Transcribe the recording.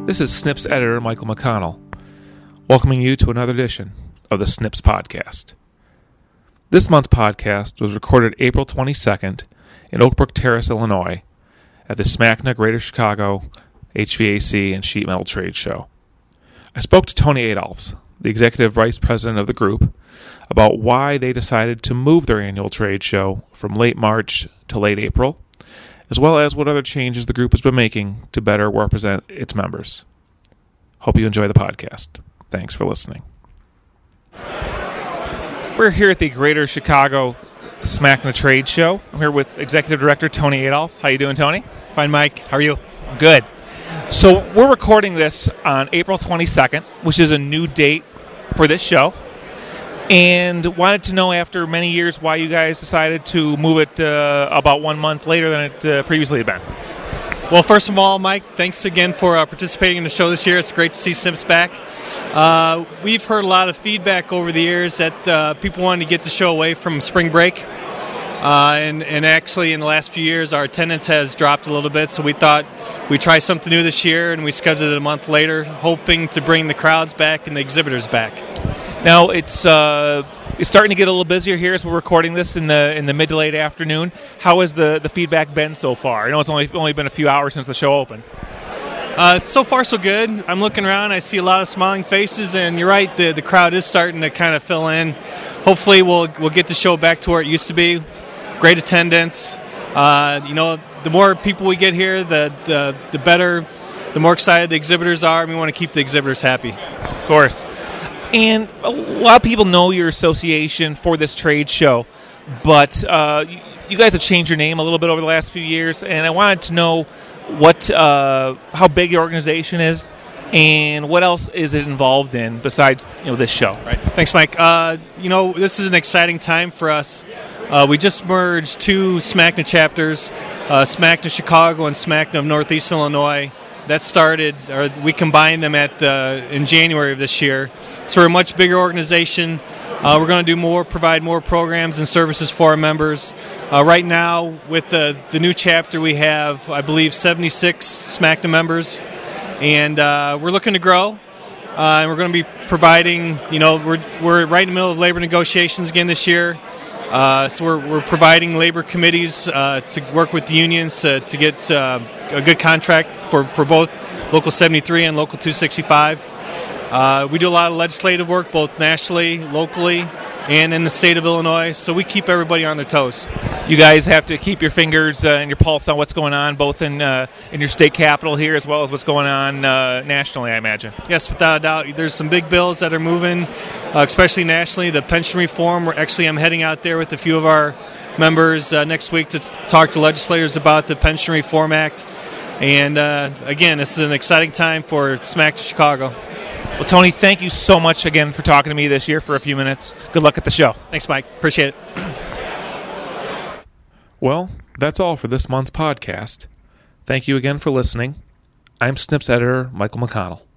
This is Snips editor Michael McConnell, welcoming you to another edition of the Snips Podcast. This month's podcast was recorded April 22nd in Oak Brook Terrace, Illinois, at the SMACNA Greater Chicago HVAC and Sheet Metal Trade Show. I spoke to Tony Adolphs, the executive vice president of the group, about why they decided to move their annual trade show from late March to late April, as well as what other changes the group has been making to better represent its members. Hope you enjoy the podcast. Thanks for listening. We're here at the Greater Chicago SMACNA Trade Show. I'm here with Executive Director Tony Adolphs. How you doing, Tony? Fine, Mike. How are you? Good. So we're recording this on April 22nd, which is a new date for this show, and wanted to know, after many years, why you guys decided to move it about 1 month later than it previously had been. Well, first of all, Mike, thanks again for participating in the show this year. It's great to see Snips back. We've heard a lot of feedback over the years that people wanted to get the show away from spring break. And actually, in the last few years, our attendance has dropped a little bit, so we thought we'd try something new this year, and we scheduled it a month later, hoping to bring the crowds back and the exhibitors back. Now, it's starting to get a little busier here as we're recording this in the mid to late afternoon. How has the feedback been so far? I know it's only been a few hours since the show opened. So far, so good. I'm looking around. I see a lot of smiling faces, and you're right, the crowd is starting to kind of fill in. Hopefully, we'll get the show back to where it used to be. Great attendance. The more people we get here, the better, the more excited the exhibitors are, and we want to keep the exhibitors happy. Of course. And a lot of people know your association for this trade show, but you guys have changed your name a little bit over the last few years, and I wanted to know how big your organization is and what else is it involved in besides this show. Right. Thanks, Mike. This is an exciting time for us. We just merged two SMACNA chapters, SMACNA Chicago and SMACNA of Northeast Illinois. That started, or we combined them in January of this year. So we're a much bigger organization. We're going to provide more programs and services for our members. Right now, with the new chapter, we have, I believe, 76 SMACNA members, and we're looking to grow. And we're going to be providing. We're right in the middle of labor negotiations again this year. So we're providing labor committees to work with the unions to get a good contract for both Local 73 and Local 265. We do a lot of legislative work, both nationally, locally, and in the state of Illinois, so we keep everybody on their toes. You guys have to keep your fingers and your pulse on what's going on, both in your state capital here as well as what's going on nationally, I imagine. Yes, without a doubt. There's some big bills that are moving, especially nationally. The pension reform, I'm heading out there with a few of our members next week to talk to legislators about the Pension Reform Act. And again, this is an exciting time for SMACNA Chicago. Well, Tony, thank you so much again for talking to me this year for a few minutes. Good luck at the show. Thanks, Mike. Appreciate it. Well, that's all for this month's podcast. Thank you again for listening. I'm Snips editor Michael McConnell.